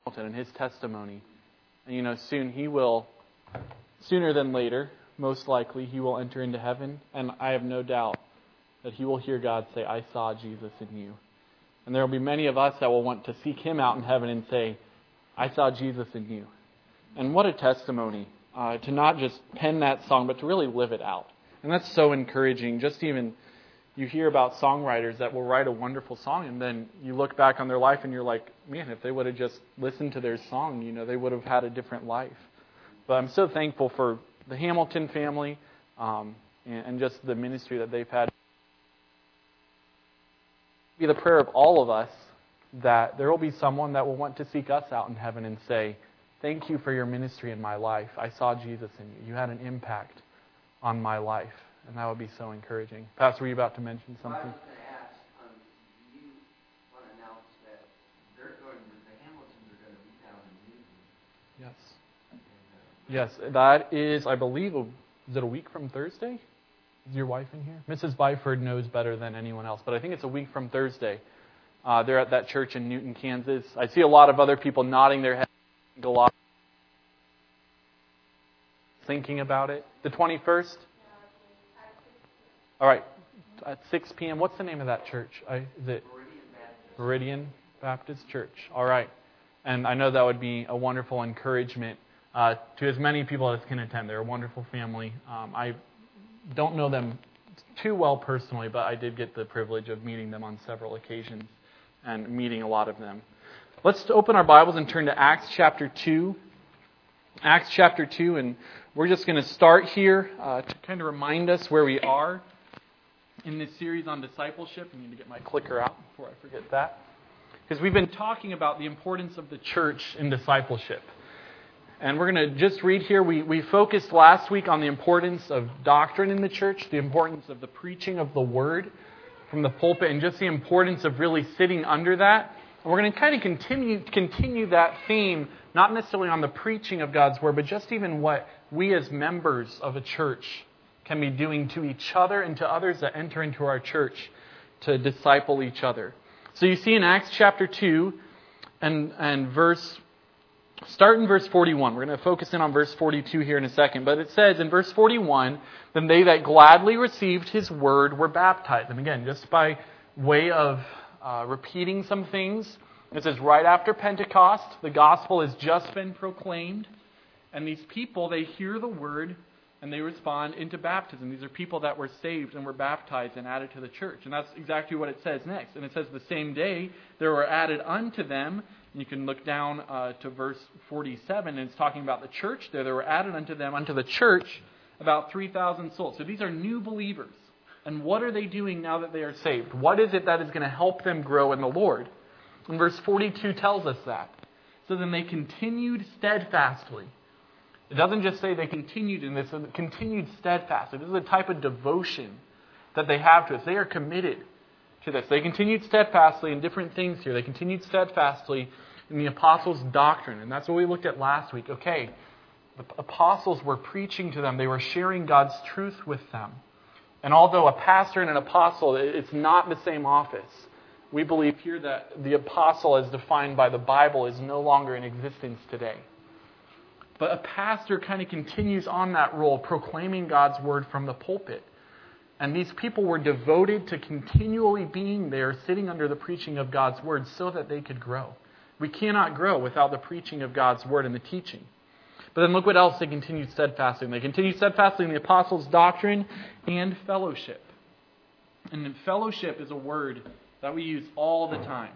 and his testimony. And sooner than later, most likely, he will enter into heaven. And I have no doubt that he will hear God say, I saw Jesus in you. And there will be many of us that will want to seek him out in heaven and say, I saw Jesus in you. And what a testimony to not just pen that song, but to really live it out. And that's so encouraging. Just even, you hear about songwriters that will write a wonderful song, and then you look back on their life and you're like, man, if they would have just listened to their song, they would have had a different life. But I'm so thankful for the Hamilton family and just the ministry that they've had. Be the prayer of all of us that there will be someone that will want to seek us out in heaven and say, thank you for your ministry in my life. I saw Jesus in you. You had an impact on my life. And that would be so encouraging. Pastor, were you about to mention something? I was going to ask, you want to announce that the Hamiltons are going to be down in Newton. Yes. Yes, that is, I believe, is it a week from Thursday? Is your wife in here? Mrs. Byford knows better than anyone else, but I think it's a week from Thursday. They're at that church in Newton, Kansas. I see a lot of other people nodding their heads, thinking about it. The 21st? All right, at 6 p.m. What's the name of that church? Is it Meridian Baptist Church? All right. And I know that would be a wonderful encouragement to as many people as can attend. They're a wonderful family. I don't know them too well personally, but I did get the privilege of meeting them on several occasions and meeting a lot of them. Let's open our Bibles and turn to Acts chapter 2. Acts chapter 2, and we're just going to start here to kind of remind us where we are in this series on discipleship. I need to get my clicker out before I forget that. Because we've been talking about the importance of the church in discipleship. And we're going to just read here. We focused last week on the importance of doctrine in the church, the importance of the preaching of the word from the pulpit, and just the importance of really sitting under that. And we're going to kind of continue that theme, not necessarily on the preaching of God's word, but just even what we as members of a church can be doing to each other and to others that enter into our church to disciple each other. So you see in Acts chapter 2 and start in verse 41. We're going to focus in on verse 42 here in a second. But it says in verse 41, then they that gladly received his word were baptized. And again, just by way of repeating some things, it says right after Pentecost, the gospel has just been proclaimed. And these people, they hear the word and they respond into baptism. These are people that were saved and were baptized and added to the church. And that's exactly what it says next. And it says the same day there were added unto them. And you can look down to verse 47, and it's talking about the church there. There were added unto them, unto the church, about 3,000 souls. So these are new believers. And what are they doing now that they are saved? What is it that is going to help them grow in the Lord? And verse 42 tells us that. So then they continued steadfastly. It doesn't just say they continued in this, it continued steadfastly. This is a type of devotion that they have to us. They are committed to this. They continued steadfastly in different things here. They continued steadfastly in the apostles' doctrine. And that's what we looked at last week. Okay, the apostles were preaching to them. They were sharing God's truth with them. And although a pastor and an apostle, it's not the same office. We believe here that the apostle as defined by the Bible is no longer in existence today. But a pastor kind of continues on that role, proclaiming God's word from the pulpit. And these people were devoted to continually being there, sitting under the preaching of God's word so that they could grow. We cannot grow without the preaching of God's word and the teaching. But then look what else they continued steadfastly. They continued steadfastly in the apostles' doctrine and fellowship. And fellowship is a word that we use all the time.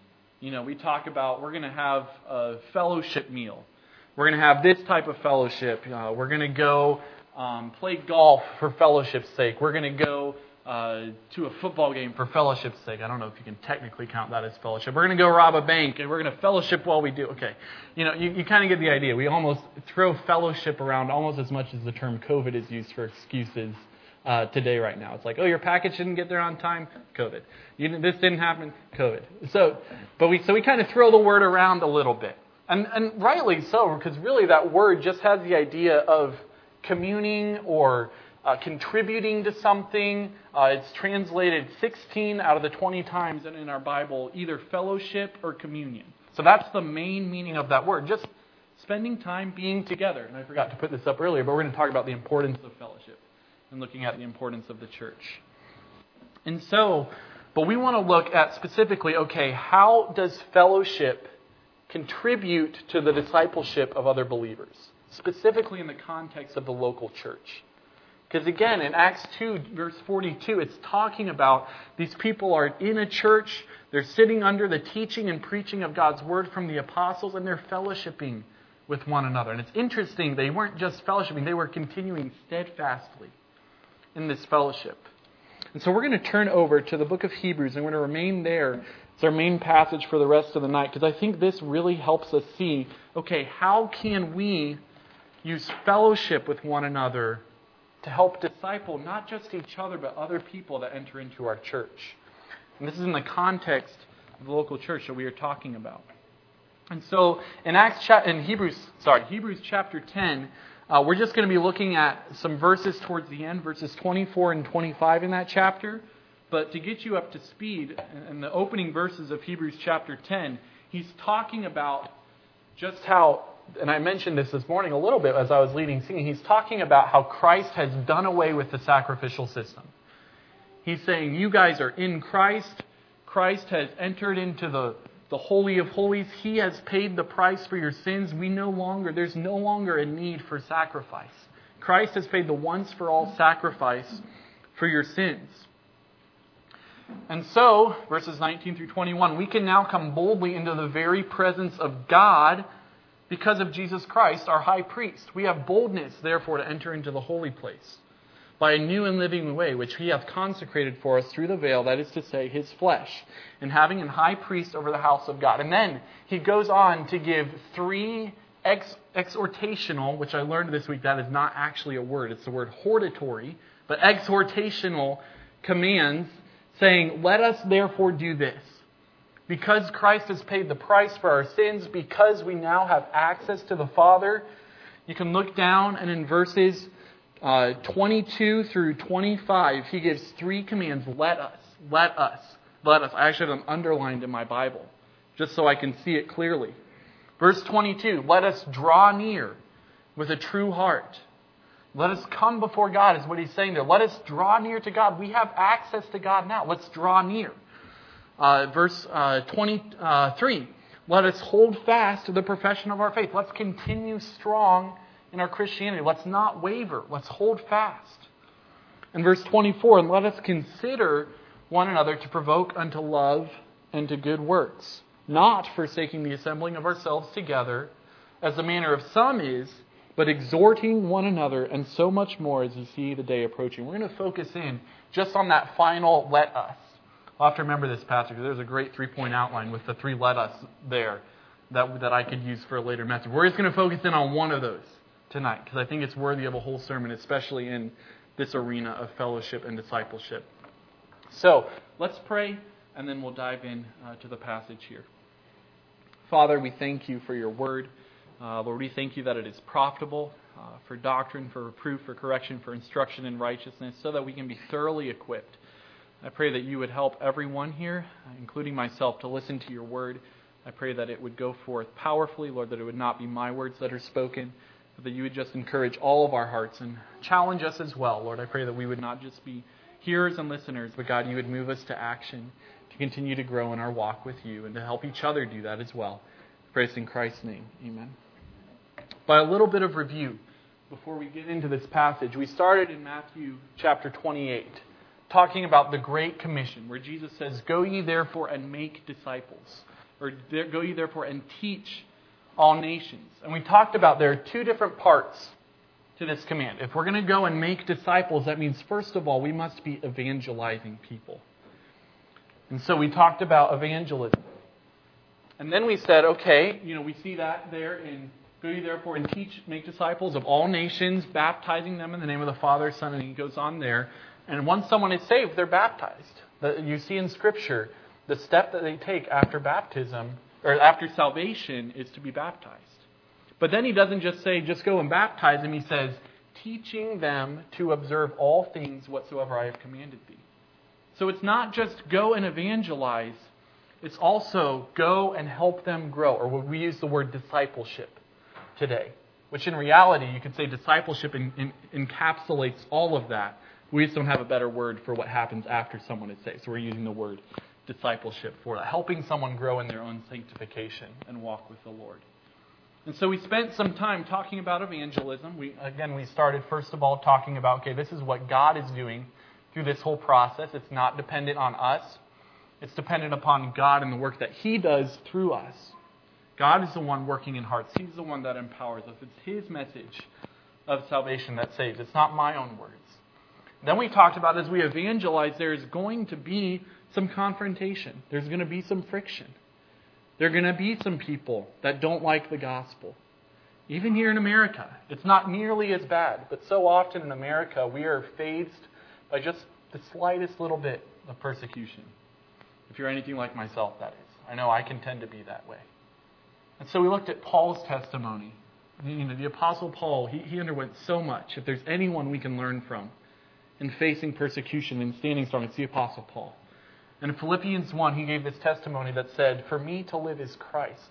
We talk about we're going to have a fellowship meal. We're going to have this type of fellowship. We're going to go play golf for fellowship's sake. We're going to go to a football game for fellowship's sake. I don't know if you can technically count that as fellowship. We're going to go rob a bank, and we're going to fellowship while we do. Okay, you kind of get the idea. We almost throw fellowship around almost as much as the term COVID is used for excuses today right now. It's like, oh, your package didn't get there on time? COVID. This didn't happen? COVID. So we kind of throw the word around a little bit. And rightly so, because really that word just has the idea of communing or contributing to something. It's translated 16 out of the 20 times in our Bible, either fellowship or communion. So that's the main meaning of that word. Just spending time being together. And I forgot to put this up earlier, but we're going to talk about the importance of fellowship and looking at the importance of the church. And so, but we want to look at specifically, okay, how does fellowship contribute to the discipleship of other believers? Specifically in the context of the local church. Because again, in Acts 2, verse 42, it's talking about these people are in a church, they're sitting under the teaching and preaching of God's word from the apostles, and they're fellowshipping with one another. And it's interesting, they weren't just fellowshipping, they were continuing steadfastly in this fellowship. And so we're going to turn over to the book of Hebrews, and we're going to remain there. It's our main passage for the rest of the night, because I think this really helps us see, okay, how can we use fellowship with one another to help disciple not just each other, but other people that enter into our church. And this is in the context of the local church that we are talking about. And so in Hebrews chapter 10, we're just going to be looking at some verses towards the end, verses 24 and 25 in that chapter. But to get you up to speed, in the opening verses of Hebrews chapter 10, he's talking about just how, and I mentioned this morning a little bit as I was leading singing, he's talking about how Christ has done away with the sacrificial system. He's saying, you guys are in Christ. Christ has entered into the Holy of Holies. He has paid the price for your sins. There's no longer a need for sacrifice. Christ has paid the once for all sacrifice for your sins. And so, verses 19 through 21, we can now come boldly into the very presence of God because of Jesus Christ, our high priest. We have boldness, therefore, to enter into the holy place by a new and living way, which He hath consecrated for us through the veil, that is to say, His flesh, and having an high priest over the house of God. And then he goes on to give three exhortational, which I learned this week, that is not actually a word, it's the word hortatory, but exhortational commands, saying, let us therefore do this. Because Christ has paid the price for our sins, because we now have access to the Father, you can look down and in verses 22 through 25, he gives three commands. Let us. I actually have them underlined in my Bible, just so I can see it clearly. Verse 22, let us draw near with a true heart. Let us come before God is what he's saying there. Let us draw near to God. We have access to God now. Let's draw near. Verse 23, let us hold fast to the profession of our faith. Let's continue strong in our Christianity. Let's not waver. Let's hold fast. And verse 24, and let us consider one another to provoke unto love and to good works, not forsaking the assembling of ourselves together, as the manner of some is, but exhorting one another, and so much more as you see the day approaching. We're going to focus in just on that final let us. I'll have to remember this passage. There's a great 3-point outline with the 3 let us there that I could use for a later message. We're just going to focus in on one of those tonight, because I think it's worthy of a whole sermon, especially in this arena of fellowship and discipleship. So, let's pray, and then we'll dive in to the passage here. Father, we thank you for your word. Lord, we thank you that it is profitable for doctrine, for reproof, for correction, for instruction in righteousness, so that we can be thoroughly equipped. I pray that you would help everyone here, including myself, to listen to your word. I pray that it would go forth powerfully, Lord, that it would not be my words that are spoken, but that you would just encourage all of our hearts and challenge us as well. Lord, I pray that we would not just be hearers and listeners, but God, you would move us to action to continue to grow in our walk with you and to help each other do that as well. Praise in Christ's name. Amen. By a little bit of review, before we get into this passage, we started in Matthew chapter 28, talking about the Great Commission, where Jesus says, go ye therefore and make disciples, or go ye therefore and teach all nations. And we talked about there are 2 different parts to this command. If we're going to go and make disciples, that means first of all, we must be evangelizing people. And so we talked about evangelism. And then we said, okay, we see that there in go ye therefore and teach, make disciples of all nations, baptizing them in the name of the Father, Son, and he goes on there. And once someone is saved, they're baptized. You see in Scripture, the step that they take after baptism, or after salvation, is to be baptized. But then he doesn't just say, just go and baptize them. He says, teaching them to observe all things whatsoever I have commanded thee. So it's not just go and evangelize, It's also go and help them grow, or we use the word discipleship today, which in reality you could say discipleship encapsulates all of that. We just don't have a better word for what happens after someone is saved. So we're using the word discipleship for that, helping someone grow in their own sanctification and walk with the Lord. And so we spent some time talking about evangelism. We started first of all talking about, okay, this is what God is doing through this whole process. It's not dependent on us. It's dependent upon God and the work that He does through us. God is the one working in hearts. He's the one that empowers us. It's His message of salvation that saves. It's not my own words. Then we talked about, as we evangelize, there's going to be some confrontation. There's going to be some friction. There are going to be some people that don't like the gospel. Even here in America, it's not nearly as bad. But so often in America, we are faced by just the slightest little bit of persecution. If you're anything like myself, that is. I know I can tend to be that way. And so we looked at Paul's testimony. The Apostle Paul, he underwent so much. If there's anyone we can learn from in facing persecution and standing strong, it's the Apostle Paul. And in Philippians 1, he gave this testimony that said, "For me to live is Christ,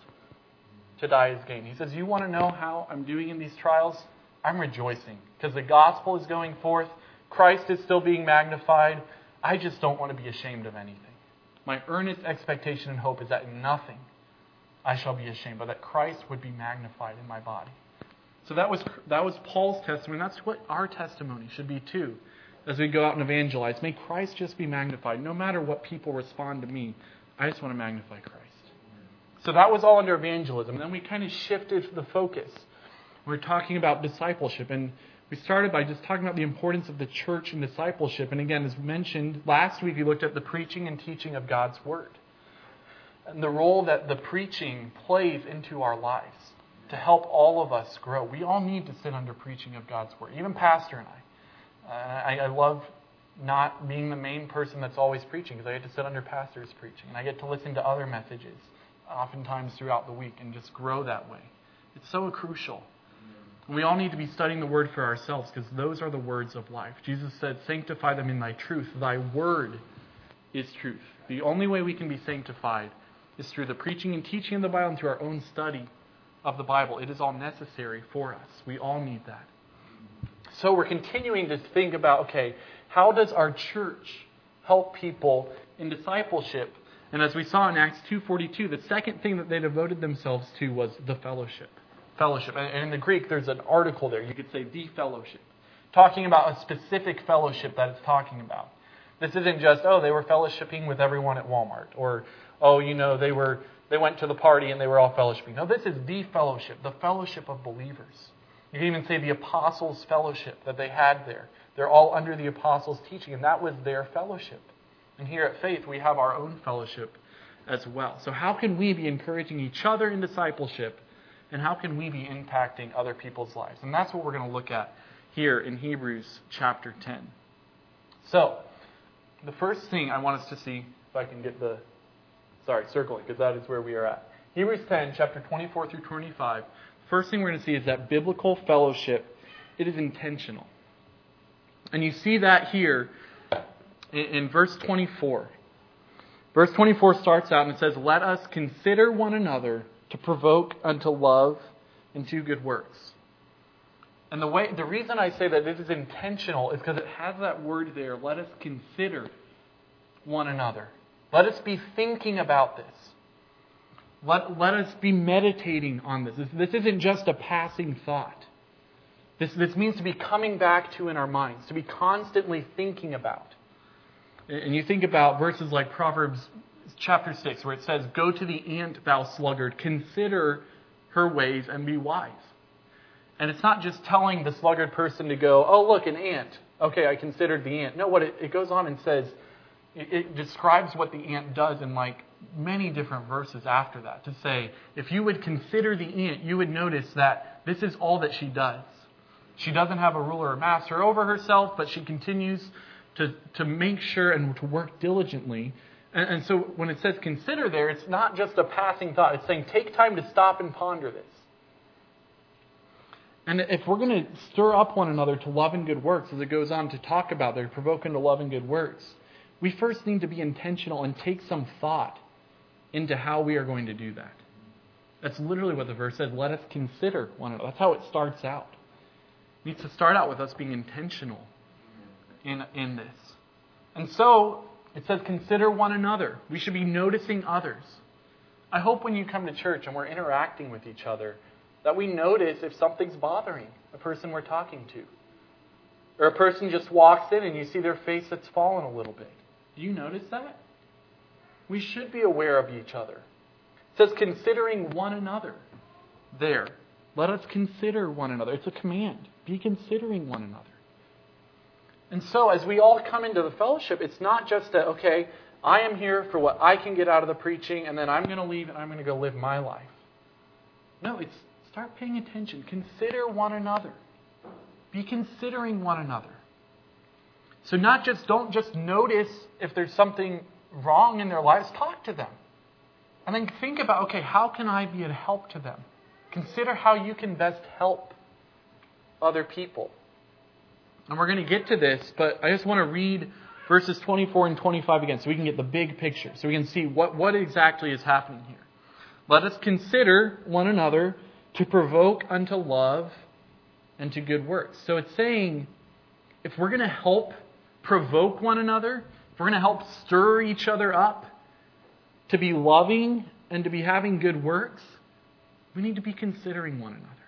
to die is gain." He says, you want to know how I'm doing in these trials? I'm rejoicing because the gospel is going forth. Christ is still being magnified. I just don't want to be ashamed of anything. My earnest expectation and hope is that in nothing I shall be ashamed, but that Christ would be magnified in my body. So that was Paul's testimony. That's what our testimony should be too. As we go out and evangelize, may Christ just be magnified. No matter what people respond to me, I just want to magnify Christ. So that was all under evangelism. Then we kind of shifted the focus. We're talking about discipleship. And we started by just talking about the importance of the church and discipleship. And again, as mentioned, last week we looked at the preaching and teaching of God's Word. And the role that the preaching plays into our lives to help all of us grow. We all need to sit under preaching of God's Word. Even Pastor and I. I love not being the main person that's always preaching because I get to sit under pastors preaching. And I get to listen to other messages oftentimes throughout the week and just grow that way. It's so crucial. We all need to be studying the Word for ourselves because those are the words of life. Jesus said, "Sanctify them in thy truth. Thy word is truth." The only way we can be sanctified is through the preaching and teaching of the Bible and through our own study of the Bible. It is all necessary for us. We all need that. So we're continuing to think about, okay, how does our church help people in discipleship? And as we saw in Acts 2:42, the second thing that they devoted themselves to was the fellowship. Fellowship. And in the Greek, there's an article there. You could say the fellowship. Talking about a specific fellowship that it's talking about. This isn't just, they were fellowshipping with everyone at Walmart. Or, they went to the party and they were all fellowshipping. No, this is the fellowship of believers. You can even say the apostles' fellowship that they had there. They're all under the apostles' teaching, and that was their fellowship. And here at Faith, we have our own fellowship as well. So how can we be encouraging each other in discipleship, and how can we be impacting other people's lives? And that's what we're going to look at here in Hebrews chapter 10. So, the first thing I want us to see, if I can get circling, because that is where we are at. Hebrews 10, chapter 24 through 25. First thing we're going to see is that biblical fellowship, it is intentional. And you see that here in verse 24. Verse 24 starts out and it says, "Let us consider one another to provoke unto love and to good works." And the reason I say that this is intentional is because it has that word there, let us consider one another. Let us be thinking about this. Let us be meditating on this. This isn't just a passing thought. This means to be coming back to in our minds, to be constantly thinking about. And you think about verses like Proverbs chapter 6, where it says, "Go to the ant, thou sluggard, consider her ways and be wise." And it's not just telling the sluggard person to go, "Oh, look, an ant. Okay, I considered the ant." No, what it goes on and says, it describes what the ant does in many different verses after that. To say, if you would consider the ant, you would notice that this is all that she does. She doesn't have a ruler or master over herself, but she continues to make sure and to work diligently. And so when it says consider there, it's not just a passing thought. It's saying take time to stop and ponder this. And if we're going to stir up one another to love and good works, as it goes on to talk about there, provoking to love and good works, we first need to be intentional and take some thought into how we are going to do that. That's literally what the verse says. Let us consider one another. That's how it starts out. It needs to start out with us being intentional in this. And so, it says consider one another. We should be noticing others. I hope when you come to church and we're interacting with each other, that we notice if something's bothering a person we're talking to. Or a person just walks in and you see their face that's fallen a little bit. Do you notice that? We should be aware of each other. It says considering one another. There. Let us consider one another. It's a command. Be considering one another. And so as we all come into the fellowship, it's not just that, okay, I am here for what I can get out of the preaching, and then I'm going to leave and I'm going to go live my life. No, it's start paying attention. Consider one another. Be considering one another. So don't just notice if there's something wrong in their lives. Talk to them. And then think about, okay, how can I be a help to them? Consider how you can best help other people. And we're going to get to this, but I just want to read verses 24 and 25 again so we can get the big picture, so we can see what exactly is happening here. Let us consider one another to provoke unto love and to good works. So it's saying, if we're going to help provoke one another, if we're going to help stir each other up to be loving and to be having good works, we need to be considering one another.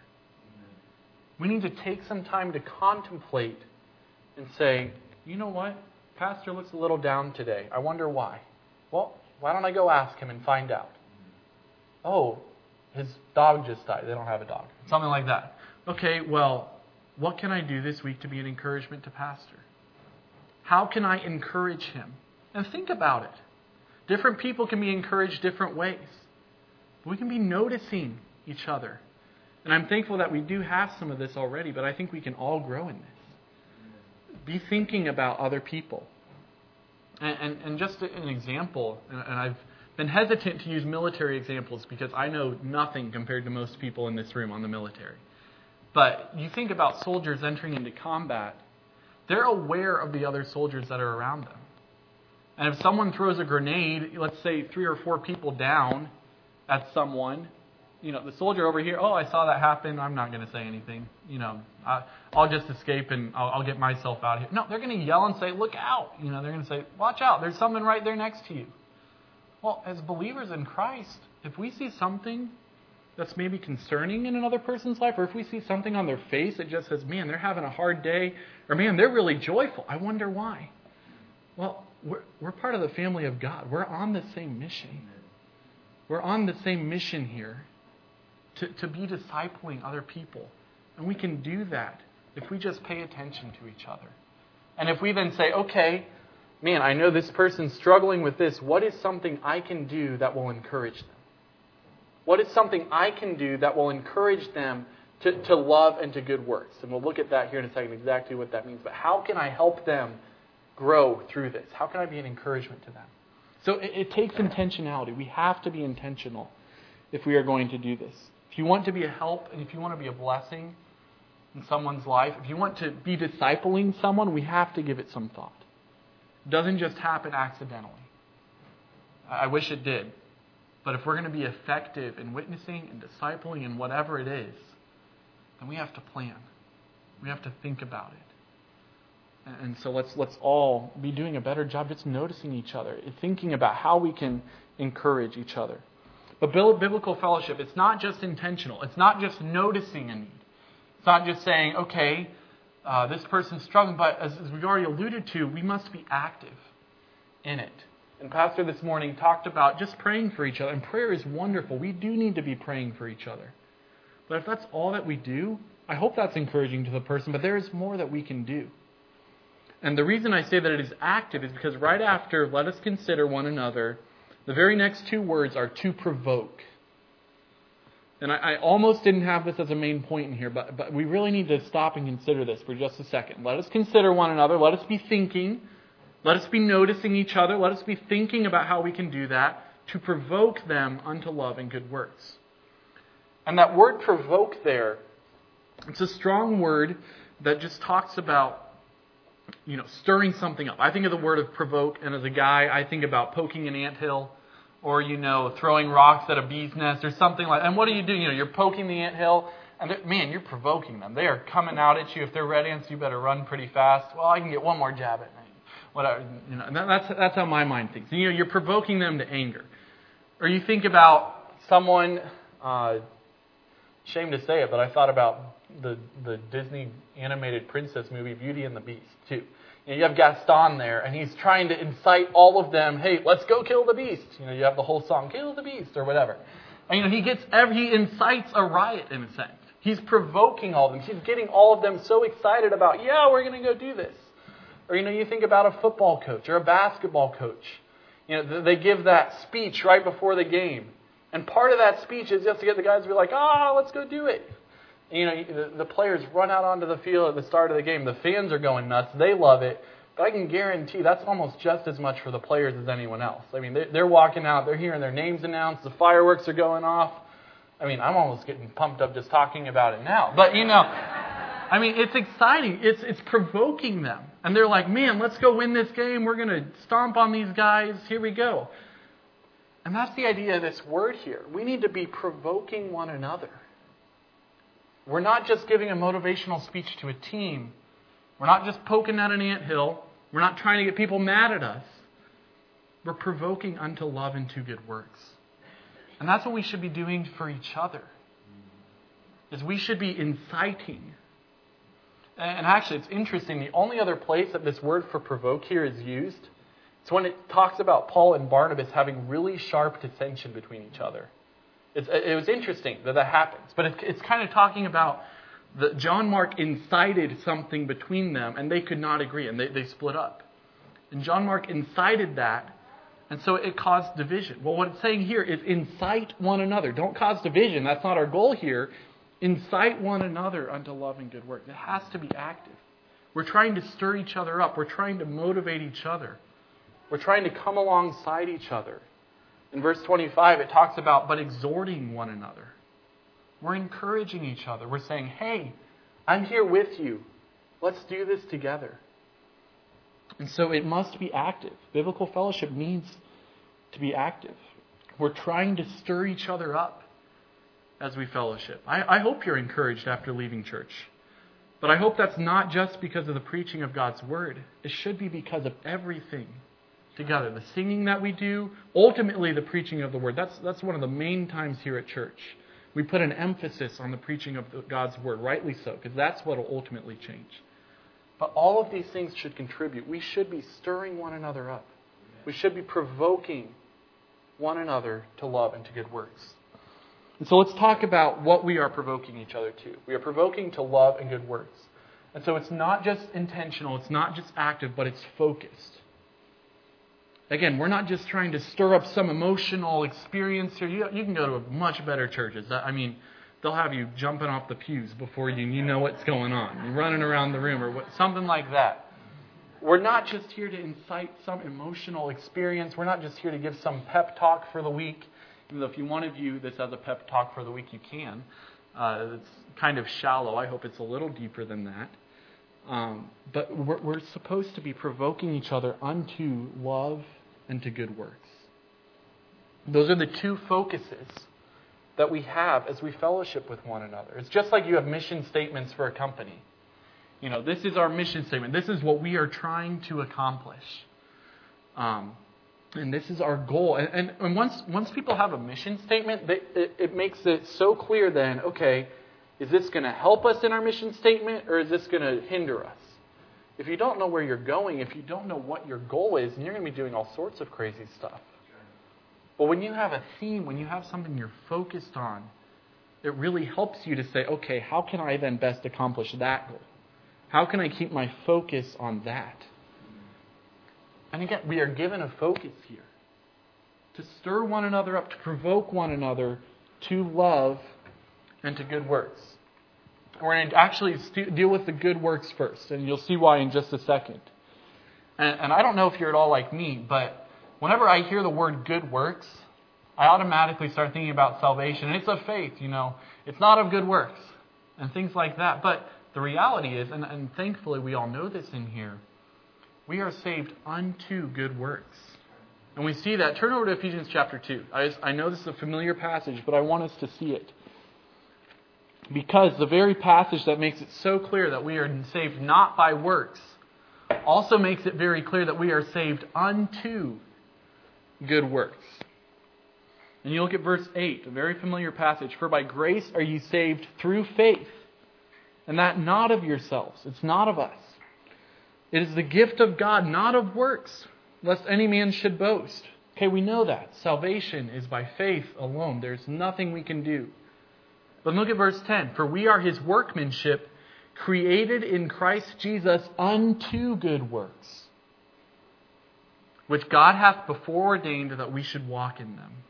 We need to take some time to contemplate and say, you know what? Pastor looks a little down today. I wonder why. Well, why don't I go ask him and find out? Oh, his dog just died. They don't have a dog. Something like that. Okay, well, what can I do this week to be an encouragement to Pastor? How can I encourage him? And think about it. Different people can be encouraged different ways. We can be noticing each other. And I'm thankful that we do have some of this already, but I think we can all grow in this. Be thinking about other people. And just an example, and I've been hesitant to use military examples because I know nothing compared to most people in this room on the military. But you think about soldiers entering into combat, they're aware of the other soldiers that are around them. And if someone throws a grenade, let's say 3 or 4 people down at someone, the soldier over here, oh, I saw that happen, I'm not going to say anything. I'll just escape and I'll get myself out of here. No, they're going to yell and say, look out. They're going to say, watch out, there's someone right there next to you. Well, as believers in Christ, if we see something that's maybe concerning in another person's life, or if we see something on their face that just says, man, they're having a hard day, or man, they're really joyful, I wonder why. Well, we're part of the family of God. We're on the same mission. We're on the same mission here to be discipling other people. And we can do that if we just pay attention to each other. And if we then say, okay, man, I know this person's struggling with this. What is something I can do that will encourage them? What is something I can do that will encourage them to love and to good works? And we'll look at that here in a second, exactly what that means. But how can I help them grow through this? How can I be an encouragement to them? So it takes intentionality. We have to be intentional if we are going to do this. If you want to be a help and if you want to be a blessing in someone's life, if you want to be discipling someone, we have to give it some thought. It doesn't just happen accidentally. I wish it did. But if we're going to be effective in witnessing and discipling and whatever it is, then we have to plan. We have to think about it. And so let's all be doing a better job just noticing each other, thinking about how we can encourage each other. But biblical fellowship, it's not just intentional. It's not just noticing a need. It's not just saying, okay, this person's struggling, but as we've already alluded to, we must be active in it. And Pastor this morning talked about just praying for each other. And prayer is wonderful. We do need to be praying for each other. But if that's all that we do, I hope that's encouraging to the person, but there is more that we can do. And the reason I say that it is active is because right after, let us consider one another, the very next 2 words are to provoke. And I almost didn't have this as a main point in here, but we really need to stop and consider this for just a second. Let us consider one another. Let us be thinking. Let us be noticing each other. Let us be thinking about how we can do that to provoke them unto love and good works. And that word provoke there, it's a strong word that just talks about stirring something up. I think of the word of provoke, and as a guy, I think about poking an anthill or, throwing rocks at a bee's nest or something like that. And what do? You're poking the anthill, and man, you're provoking them. They are coming out at you. If they're ready, so you better run pretty fast. Well, I can get one more jab at me. Whatever. And that's how my mind thinks. You're provoking them to anger. Or you think about someone, shame to say it, but I thought about the Disney animated princess movie Beauty and the Beast too. You have Gaston there, and he's trying to incite all of them, hey, let's go kill the beast. You have the whole song, kill the beast, or whatever. And he incites a riot in a sense. He's provoking all of them. He's getting all of them so excited about, yeah, we're going to go do this. Or, you think about a football coach or a basketball coach. They give that speech right before the game. And part of that speech is just to get the guys to be like, let's go do it. The players run out onto the field at the start of the game. The fans are going nuts. They love it. But I can guarantee that's almost just as much for the players as anyone else. They're walking out. They're hearing their names announced. The fireworks are going off. I'm almost getting pumped up just talking about it now. But, it's exciting. It's provoking them. And they're like, man, let's go win this game. We're going to stomp on these guys. Here we go. And that's the idea of this word here. We need to be provoking one another. We're not just giving a motivational speech to a team. We're not just poking at an anthill. We're not trying to get people mad at us. We're provoking unto love and to good works. And that's what we should be doing for each other. Is we should be inciting. And actually, it's interesting. The only other place that this word for provoke here is used, it's when it talks about Paul and Barnabas having really sharp dissension between each other. It was interesting that happens. But it's kind of talking about that John Mark incited something between them, and they could not agree, and they split up. And John Mark incited that, and so it caused division. Well, what it's saying here is incite one another. Don't cause division. That's not our goal here. Incite one another unto love and good work. It has to be active. We're trying to stir each other up. We're trying to motivate each other. We're trying to come alongside each other. In verse 25, it talks about, but exhorting one another. We're encouraging each other. We're saying, hey, I'm here with you. Let's do this together. And so it must be active. Biblical fellowship needs to be active. We're trying to stir each other up as we fellowship. I hope you're encouraged after leaving church. But I hope that's not just because of the preaching of God's Word. It should be because of everything together. The singing that we do, ultimately the preaching of the Word. That's one of the main times here at church. We put an emphasis on the preaching of God's Word, rightly so, because that's what will ultimately change. But all of these things should contribute. We should be stirring one another up. We should be provoking one another to love and to good works. And so let's talk about what we are provoking each other to. We are provoking to love and good works. And so it's not just intentional, it's not just active, but it's focused. Again, we're not just trying to stir up some emotional experience here. You can go to much better churches. They'll have you jumping off the pews before you know what's going on. You're running around the room or something like that. We're not just here to incite some emotional experience. We're not just here to give some pep talk for the week. Even though if you want to view this as a pep talk for the week, you can. It's kind of shallow. I hope it's a little deeper than that. But we're supposed to be provoking each other unto love and to good works. Those are the two focuses that we have as we fellowship with one another. It's just like you have mission statements for a company. This is our mission statement. This is what we are trying to accomplish. And this is our goal. And once people have a mission statement, it makes it so clear then, okay, is this going to help us in our mission statement or is this going to hinder us? If you don't know where you're going, if you don't know what your goal is, then you're going to be doing all sorts of crazy stuff. But when you have a theme, when you have something you're focused on, it really helps you to say, okay, how can I then best accomplish that goal? How can I keep my focus on that? And again, we are given a focus here. To stir one another up, to provoke one another to love and to good works. We're going to actually deal with the good works first, and you'll see why in just a second. And I don't know if you're at all like me, but whenever I hear the word good works, I automatically start thinking about salvation. And it's of faith, It's not of good works and things like that. But the reality is, and thankfully we all know this in here, we are saved unto good works. And we see that. Turn over to Ephesians chapter 2. I know this is a familiar passage, but I want us to see it. Because the very passage that makes it so clear that we are saved not by works also makes it very clear that we are saved unto good works. And you look at verse 8, a very familiar passage. For by grace are you saved through faith, and that not of yourselves. It's not of us. It is the gift of God, not of works, lest any man should boast. Okay, we know that. Salvation is by faith alone. There's nothing we can do. But look at verse 10. For we are His workmanship, created in Christ Jesus unto good works, which God hath before ordained that we should walk in them.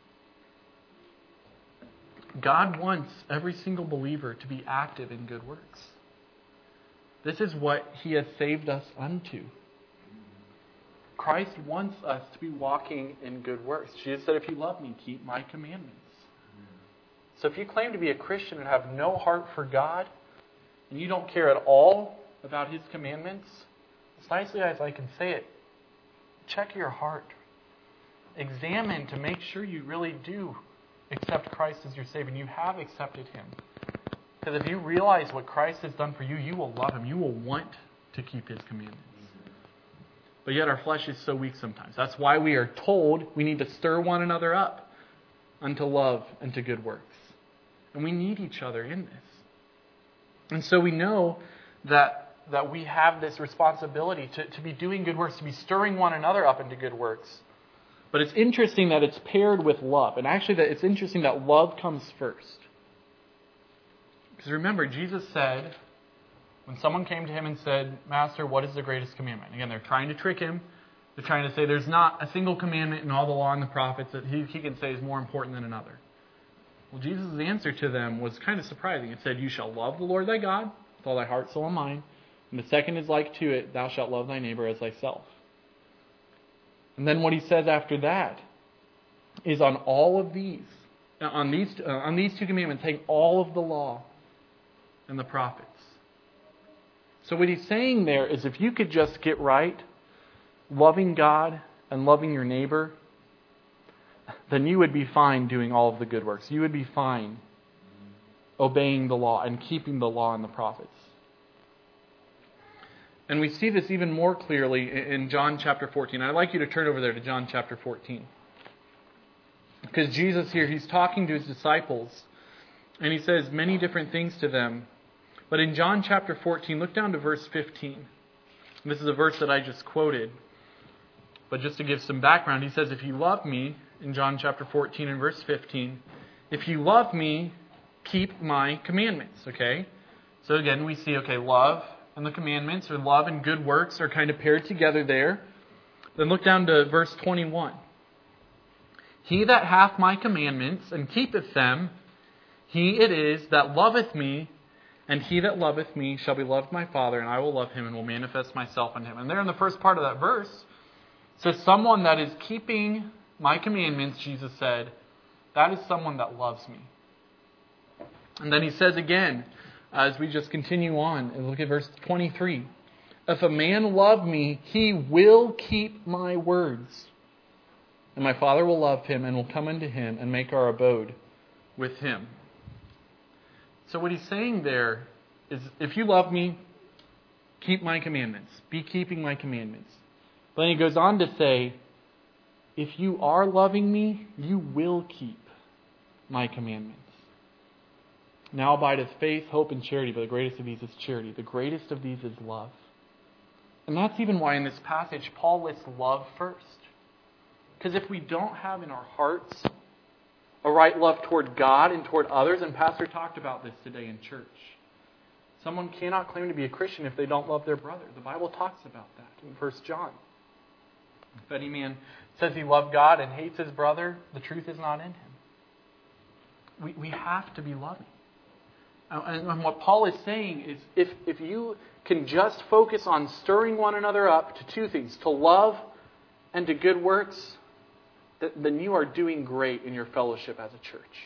God wants every single believer to be active in good works. This is what He has saved us unto. Christ wants us to be walking in good works. Jesus said, if you love me, keep my commandments. So if you claim to be a Christian and have no heart for God, and you don't care at all about His commandments, as nicely as I can say it, check your heart. Examine to make sure you really do accept Christ as your Savior, and you have accepted Him. Because if you realize what Christ has done for you, you will love Him. You will want to keep His commandments. But yet our flesh is so weak sometimes. That's why we are told we need to stir one another up unto love and to good works. And we need each other in this. And so we know that we have this responsibility to be doing good works, to be stirring one another up into good works. But it's interesting that it's paired with love. And actually, that it's interesting that love comes first. Because remember, Jesus said, when someone came to Him and said, Master, what is the greatest commandment? Again, they're trying to trick Him. They're trying to say there's not a single commandment in all the law and the prophets that he can say is more important than another. Well, Jesus' answer to them was kind of surprising. It said, you shall love the Lord thy God with all thy heart, soul, and mind. And the second is like to it, thou shalt love thy neighbor as thyself. And then what He says after that is on all of these, on these two commandments, hang all of the law and the prophets. So what He's saying there is if you could just get right, loving God and loving your neighbor, then you would be fine doing all of the good works. You would be fine obeying the law and keeping the law and the prophets. And we see this even more clearly in John chapter 14. I'd like you to turn over there to John chapter 14. Because Jesus here, He's talking to His disciples, and He says many different things to them. But in John chapter 14, look down to verse 15. This is a verse that I just quoted. But just to give some background, He says, if you love me, in John chapter 14 and verse 15, if you love me, keep my commandments. Okay? So again, we see, love and the commandments, or love and good works, are kind of paired together there. Then look down to verse 21. He that hath my commandments and keepeth them, he it is that loveth me, and he that loveth me shall be loved of my Father, and I will love him and will manifest myself unto him. And there in the first part of that verse, it says someone that is keeping my commandments, Jesus said, that is someone that loves me. And then He says again, as we just continue on, and look at verse 23. If a man love me, he will keep my words. And my Father will love him and will come unto him and make our abode with him. So what He's saying there is, if you love me, keep my commandments. Be keeping my commandments. But then He goes on to say, if you are loving me, you will keep my commandments. Now abideth faith, hope, and charity, but the greatest of these is charity. The greatest of these is love. And that's even why in this passage Paul lists love first. Because if we don't have in our hearts a right love toward God and toward others, and Pastor talked about this today in church, someone cannot claim to be a Christian if they don't love their brother. The Bible talks about that in 1 John. If any man says he loves God and hates his brother, the truth is not in him. We have to be loving. And what Paul is saying is, if you can just focus on stirring one another up to two things, to love and to good works, then you are doing great in your fellowship as a church.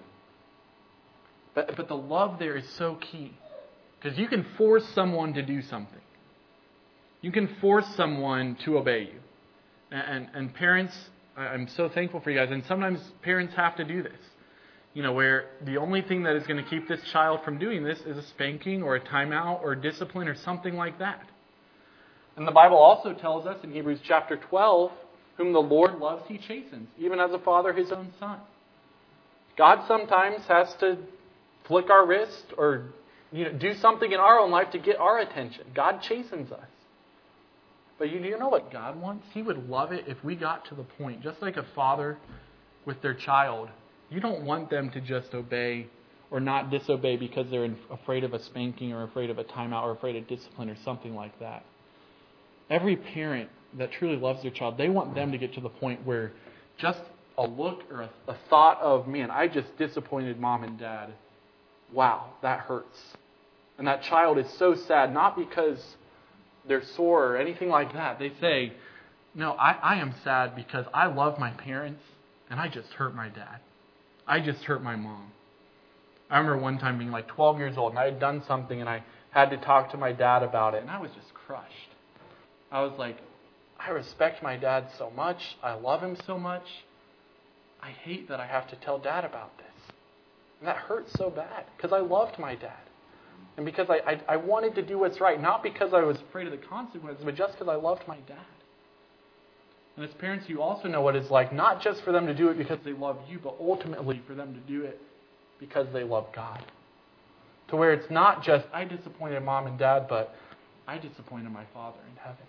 But the love there is so key. Because you can force someone to do something. You can force someone to obey you. And parents, I'm so thankful for you guys. And sometimes parents have to do this, where the only thing that is going to keep this child from doing this is a spanking or a timeout or discipline or something like that. And the Bible also tells us in Hebrews chapter 12, whom the Lord loves, He chastens, even as a father his own son. God sometimes has to flick our wrist or do something in our own life to get our attention. God chastens us. But you know what God wants? He would love it if we got to the point, just like a father with their child. You don't want them to just obey or not disobey because they're afraid of a spanking or afraid of a timeout or afraid of discipline or something like that. Every parent that truly loves their child, they want them to get to the point where just a look or a thought of, man, I just disappointed mom and dad. Wow, that hurts. And that child is so sad, not because they're sore or anything like that. They say, no, I am sad because I love my parents and I just hurt my dad. I just hurt my mom. I remember one time being like 12 years old and I had done something and I had to talk to my dad about it and I was just crushed. I was like, I respect my dad so much. I love him so much. I hate that I have to tell Dad about this. And that hurts so bad because I loved my dad. And because I wanted to do what's right, not because I was afraid of the consequences, but just because I loved my dad. And as parents, you also know what it's like, not just for them to do it because they love you, but ultimately for them to do it because they love God. To where it's not just, I disappointed mom and dad, but I disappointed my Father in heaven.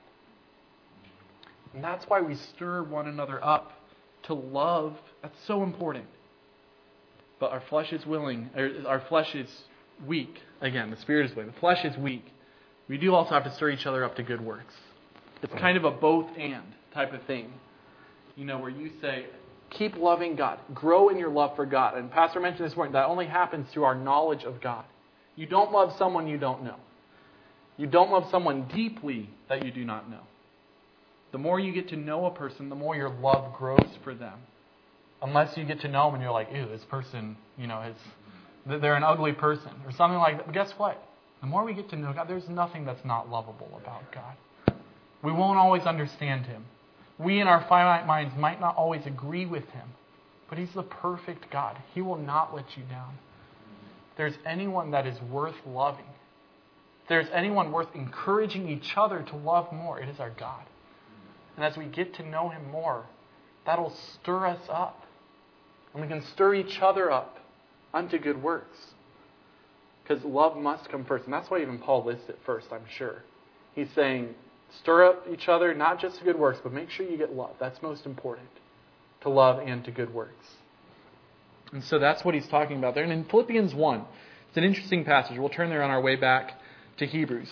And that's why we stir one another up to love. That's so important. But our flesh is willing, our flesh is weak. Again, the Spirit is willing. The flesh is weak. We do also have to stir each other up to good works. It's kind of a both and type of thing. Where you say, keep loving God. Grow in your love for God. And Pastor mentioned this morning, that only happens through our knowledge of God. You don't love someone you don't know. You don't love someone deeply that you do not know. The more you get to know a person, the more your love grows for them. Unless you get to know them and you're like, ew, this person, they're an ugly person or something like that. But guess what? The more we get to know God, there's nothing that's not lovable about God. We won't always understand Him. We in our finite minds might not always agree with Him. But He's the perfect God. He will not let you down. If there's anyone that is worth loving, if there's anyone worth encouraging each other to love more, it is our God. And as we get to know Him more, that'll stir us up. And we can stir each other up unto good works. Because love must come first. And that's why even Paul lists it first, I'm sure. He's saying, stir up each other, not just to good works, but make sure you get love. That's most important. To love and to good works. And so that's what he's talking about there. And in Philippians 1, it's an interesting passage. We'll turn there on our way back to Hebrews.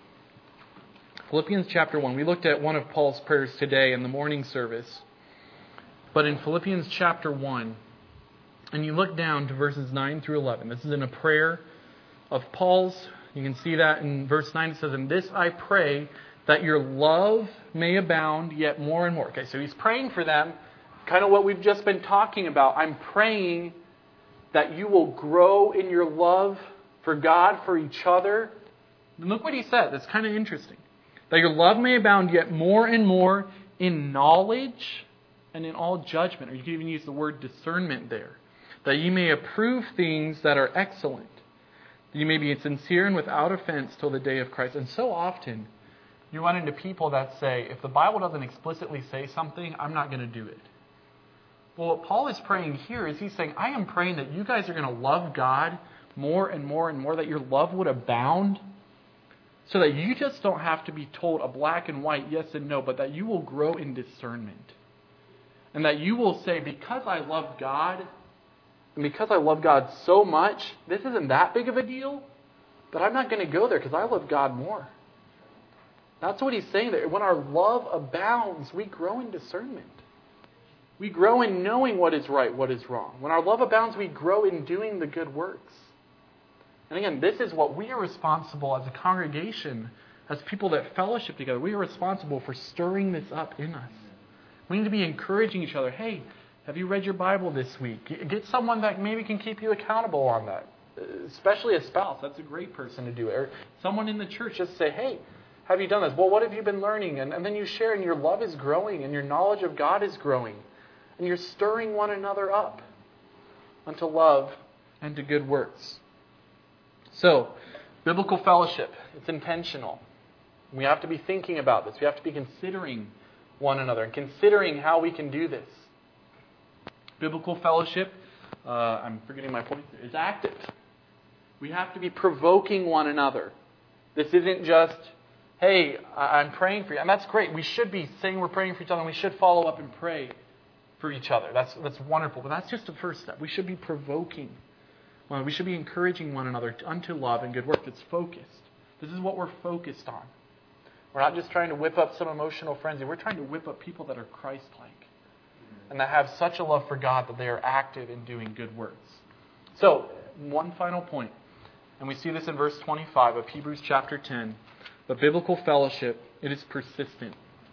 Philippians chapter 1. We looked at one of Paul's prayers today in the morning service. But in Philippians chapter 1, and you look down to verses 9 through 11. This is in a prayer of Paul's. You can see that in verse 9. It says, "In this I pray, that your love may abound yet more and more." Okay, so he's praying for them. Kind of what we've just been talking about. I'm praying that you will grow in your love for God, for each other. And look what he said. That's kind of interesting. That your love may abound yet more and more in knowledge and in all judgment. Or you can even use the word discernment there. That you may approve things that are excellent. That you may be sincere and without offense till the day of Christ. And so often you run into people that say, if the Bible doesn't explicitly say something, I'm not going to do it. Well, what Paul is praying here is he's saying, I am praying that you guys are going to love God more and more and more, that your love would abound, so that you just don't have to be told a black and white yes and no, but that you will grow in discernment. And that you will say, because I love God, and because I love God so much, this isn't that big of a deal, but I'm not going to go there because I love God more. That's what he's saying there. When our love abounds, we grow in discernment. We grow in knowing what is right, what is wrong. When our love abounds, we grow in doing the good works. And again, this is what we are responsible as a congregation, as people that fellowship together. We are responsible for stirring this up in us. We need to be encouraging each other. Hey, have you read your Bible this week? Get someone that maybe can keep you accountable on that. Especially a spouse. That's a great person to do it. Or someone in the church, just say, hey, have you done this? Well, what have you been learning? And then you share, and your love is growing, and your knowledge of God is growing. And you're stirring one another up unto love and to good works. So, biblical fellowship, it's intentional. We have to be thinking about this. We have to be considering one another and considering how we can do this. Biblical fellowship, I'm forgetting my point, is active. We have to be provoking one another. This isn't just, hey, I'm praying for you. And that's great. We should be saying we're praying for each other, and we should follow up and pray for each other. That's wonderful. But that's just the first step. We should be provoking. We should be encouraging one another unto love and good work. It's focused. This is what we're focused on. We're not just trying to whip up some emotional frenzy. We're trying to whip up people that are Christ-like and that have such a love for God that they are active in doing good works. So, one final point. And we see this in verse 25 of Hebrews chapter 10. But biblical fellowship, it is persistent.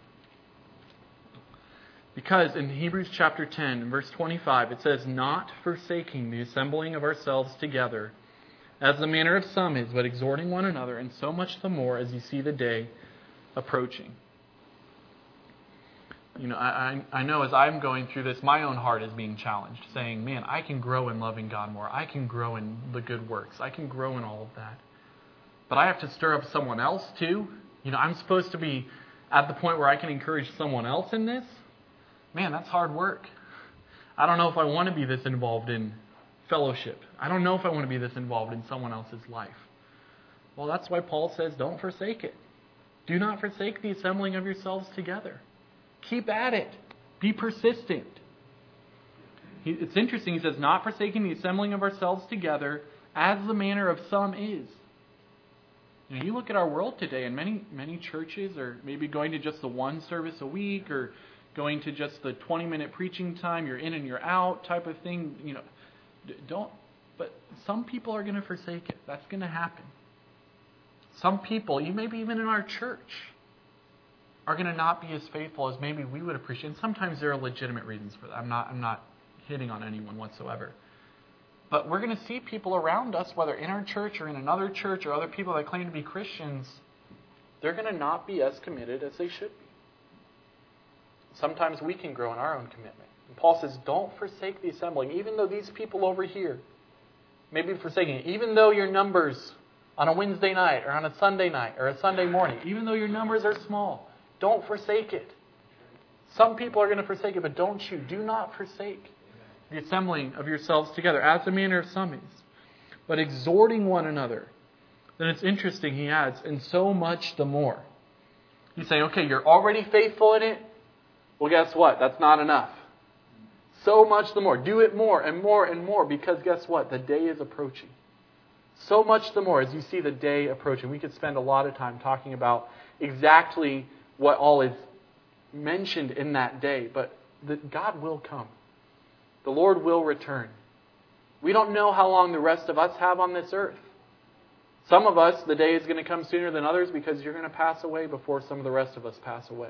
Because in Hebrews chapter 10, in verse 25, it says, not forsaking the assembling of ourselves together, as the manner of some is, but exhorting one another, and so much the more as you see the day approaching. You know, I know as I'm going through this, my own heart is being challenged, saying, man, I can grow in loving God more. I can grow in the good works. I can grow in all of that. But I have to stir up someone else too. You know, I'm supposed to be at the point where I can encourage someone else in this. Man, that's hard work. I don't know if I want to be this involved in fellowship. I don't know if I want to be this involved in someone else's life. Well, that's why Paul says, don't forsake it. Do not forsake the assembling of yourselves together. Keep at it. Be persistent. It's interesting. He says, not forsaking the assembling of ourselves together, as the manner of some is. You know, you look at our world today, and many churches are maybe going to just the one service a week, or going to just the 20-minute preaching time, you're in and you're out type of thing. You know, but some people are going to forsake it. That's going to happen. Some people, maybe even in our church, are going to not be as faithful as maybe we would appreciate. And sometimes there are legitimate reasons for that. I'm not hitting on anyone whatsoever. But we're going to see people around us, whether in our church or in another church or other people that claim to be Christians, they're going to not be as committed as they should be. Sometimes we can grow in our own commitment. And Paul says, don't forsake the assembling, even though these people over here may be forsaking it. Even though your numbers on a Wednesday night or on a Sunday night or a Sunday morning, even though your numbers are small, don't forsake it. Some people are going to forsake it, but don't you. Do not forsake the assembling of yourselves together, as the manner of some is, but exhorting one another. Then it's interesting, he adds, and so much the more. He's saying, okay, you're already faithful in it. Well, guess what? That's not enough. So much the more. Do it more and more and more, because guess what? The day is approaching. So much the more as you see the day approaching. We could spend a lot of time talking about exactly what all is mentioned in that day, but God will come. The Lord will return. We don't know how long the rest of us have on this earth. Some of us, the day is going to come sooner than others because you're going to pass away before some of the rest of us pass away.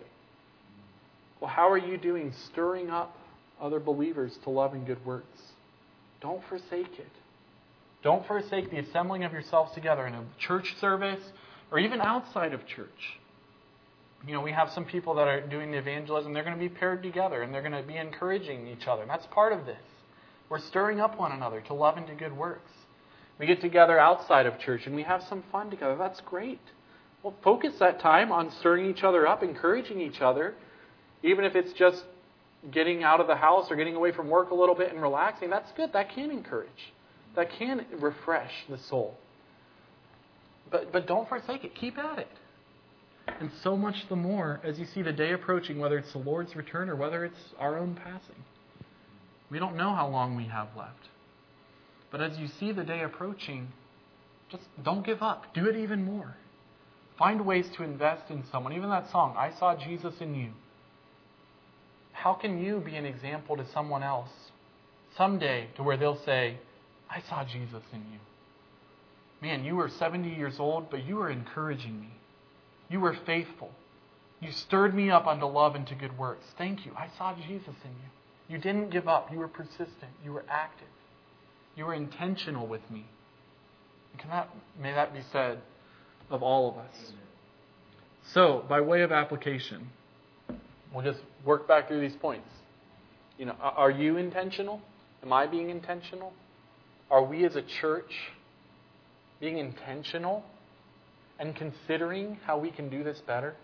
Well, how are you doing stirring up other believers to love and good works? Don't forsake it. Don't forsake the assembling of yourselves together in a church service or even outside of church. You know, we have some people that are doing the evangelism. They're going to be paired together and they're going to be encouraging each other. And that's part of this. We're stirring up one another to love and to good works. We get together outside of church and we have some fun together. That's great. Well, focus that time on stirring each other up, encouraging each other. Even if it's just getting out of the house or getting away from work a little bit and relaxing, that's good. That can encourage. That can refresh the soul. But don't forsake it. Keep at it. And so much the more as you see the day approaching, whether it's the Lord's return or whether it's our own passing. We don't know how long we have left. But as you see the day approaching, just don't give up. Do it even more. Find ways to invest in someone. Even that song, I Saw Jesus in You. How can you be an example to someone else someday to where they'll say, I saw Jesus in you. Man, you were 70 years old, but you were encouraging me. You were faithful. You stirred me up unto love and to good works. Thank you. I saw Jesus in you. You didn't give up. You were persistent. You were active. You were intentional with me. May that be said of all of us. So, by way of application, we'll just work back through these points. Are you intentional? Am I being intentional? Are we as a church being intentional and considering how we can do this better?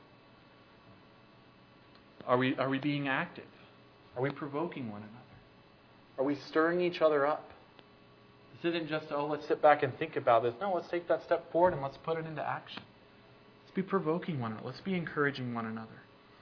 Are we being active? Are we provoking one another? Are we stirring each other up? This isn't just, let's sit back and think about this. No, let's take that step forward and let's put it into action. Let's be provoking one another. Let's be encouraging one another.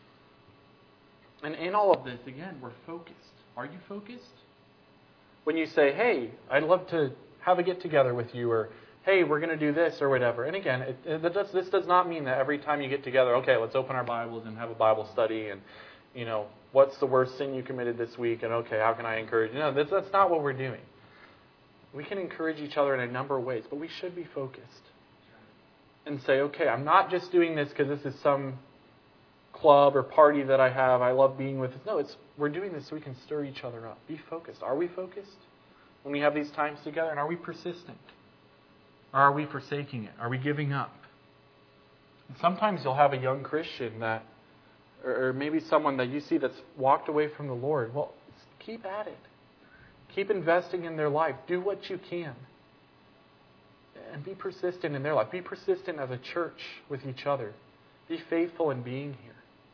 And in all of this, again, we're focused. Are you focused? When you say, hey, I'd love to have a get-together with you, or hey, we're going to do this, or whatever. And again, this does not mean that every time you get together, okay, let's open our Bibles and have a Bible study, and, what's the worst sin you committed this week, and okay, how can I encourage you? No, that's not what we're doing. We can encourage each other in a number of ways, but we should be focused. And say, okay, I'm not just doing this because this is some club or party that I have. I love being with. No, we're doing this so we can stir each other up. Be focused. Are we focused when we have these times together? And are we persistent? Or are we forsaking it? Are we giving up? And sometimes you'll have a young Christian that, or maybe someone that you see that's walked away from the Lord. Well, keep at it. Keep investing in their life. Do what you can. And be persistent in their life. Be persistent as a church with each other. Be faithful in being here.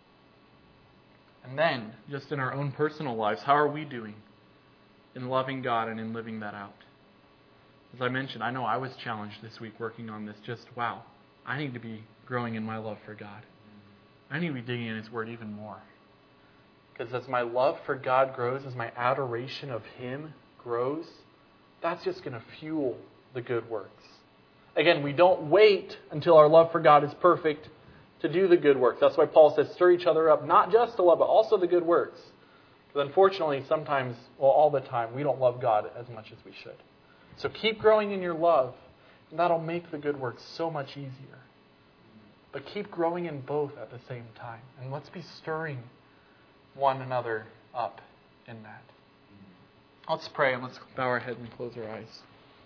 And then, just in our own personal lives, how are we doing in loving God and in living that out? As I mentioned, I know I was challenged this week working on this. I need to be growing in my love for God. I need to be digging in His Word even more. Because as my love for God grows, as my adoration of Him grows, that's just going to fuel the good works. Again, we don't wait until our love for God is perfect to do the good works. That's why Paul says, stir each other up, not just to love, but also the good works. Because unfortunately, sometimes, all the time, we don't love God as much as we should. So keep growing in your love, and that'll make the good works so much easier. But keep growing in both at the same time. And let's be stirring one another up in that. Let's pray and let's bow our head and close our eyes.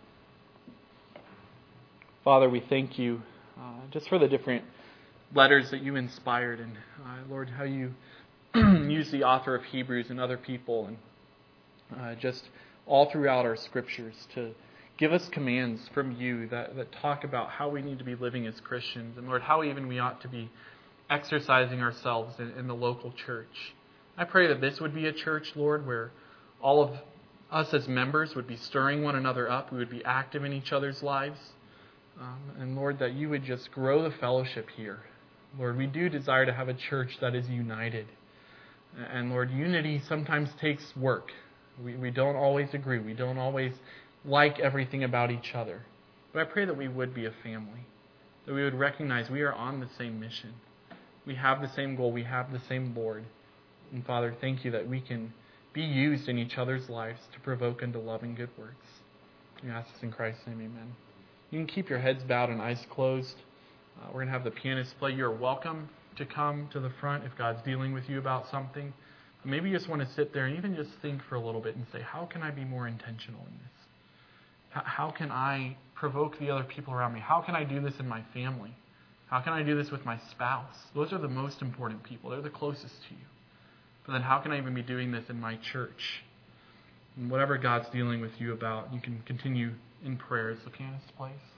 Father, we thank you just for the different letters that you inspired, and Lord, how you use the author of Hebrews and other people, and just all throughout our scriptures to give us commands from you that talk about how we need to be living as Christians, and Lord, how even we ought to be exercising ourselves in the local church. I pray that this would be a church, Lord, where all of us as members would be stirring one another up. We would be active in each other's lives. And Lord, that you would just grow the fellowship here. Lord, we do desire to have a church that is united. And Lord, unity sometimes takes work. We don't always agree. We don't always like everything about each other. But I pray that we would be a family. That we would recognize we are on the same mission. We have the same goal. We have the same Lord. And Father, thank you that we can be used in each other's lives to provoke unto love and good works. We ask this in Christ's name, amen. You can keep your heads bowed and eyes closed. We're going to have the pianist play. You're welcome to come to the front if God's dealing with you about something. Maybe you just want to sit there and even just think for a little bit and say, how can I be more intentional in this? How can I provoke the other people around me? How can I do this in my family? How can I do this with my spouse? Those are the most important people. They're the closest to you. But then how can I even be doing this in my church? And whatever God's dealing with you about, you can continue in prayer as the pianist plays.